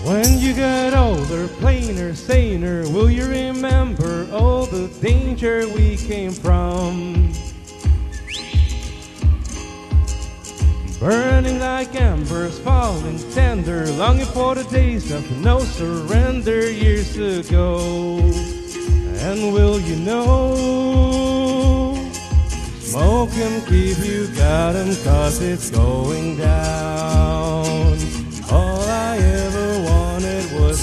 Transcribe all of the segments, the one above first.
When you get older, plainer, saner, will you remember all the danger we came from? Burning like embers, falling tender, longing for the days of no surrender years ago. And will you know, smoke 'em, keep you got 'em, 'cause it's going down. All I ever wanted was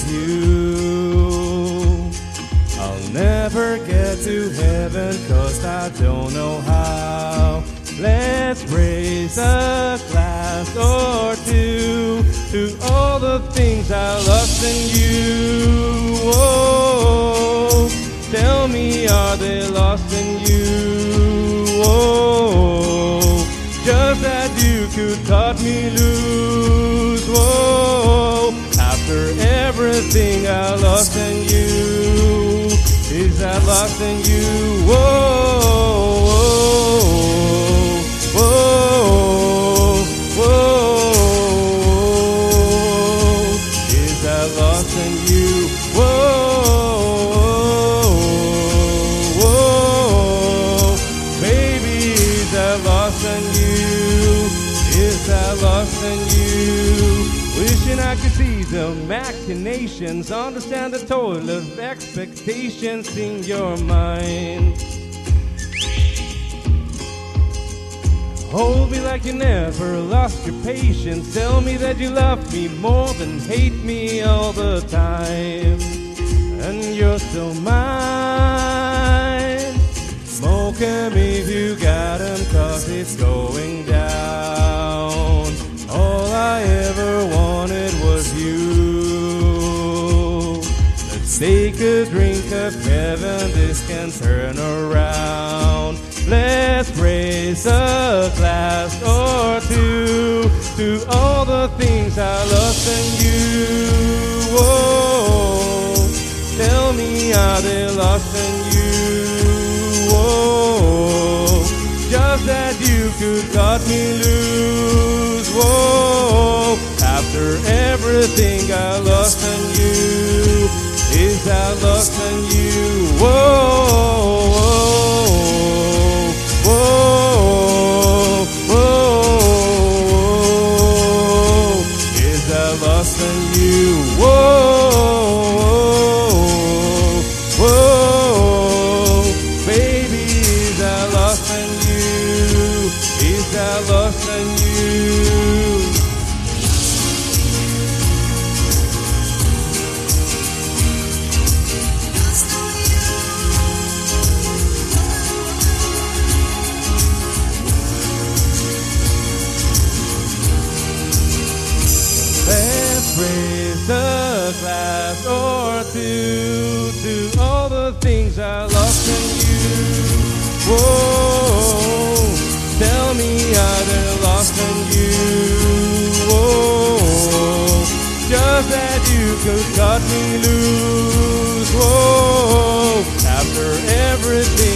you. I'll never get to heaven 'cause I don't know how. Let's raise a glass or two to all the things I lost in you. Oh, tell me, are they lost in you? Oh, just that you could cut me loose. Whoa, after everything I lost in you, is that lost in you? Whoa, whoa, whoa, is that lost in you? Whoa, whoa, baby, is that lost in you? Is that lost in you? Wishing I could see the machinations, understand the toil of expectations in your mind. Hold me like you never lost your patience. Tell me that you love me more than hate me all the time. And you're still mine. Smoke 'em if you got 'em, 'cause it's going down. All I ever wanted was you. Let's take a drink of heaven, this can turn around. Let's raise a glass or two to all the things I lost in you. Whoa, tell me, are they lost in you? Whoa, just that you could cut me loose. Whoa, after everything I lost in you, is that lost in you? Whoa, whoa, whoa, is that lost in you? Whoa, whoa, baby, is that lost in you? Is that lost in you? Raise a glass or two to all the things I lost in you. Whoa, tell me, are they lost in you? Whoa, just that you could cut me loose. Whoa, after everything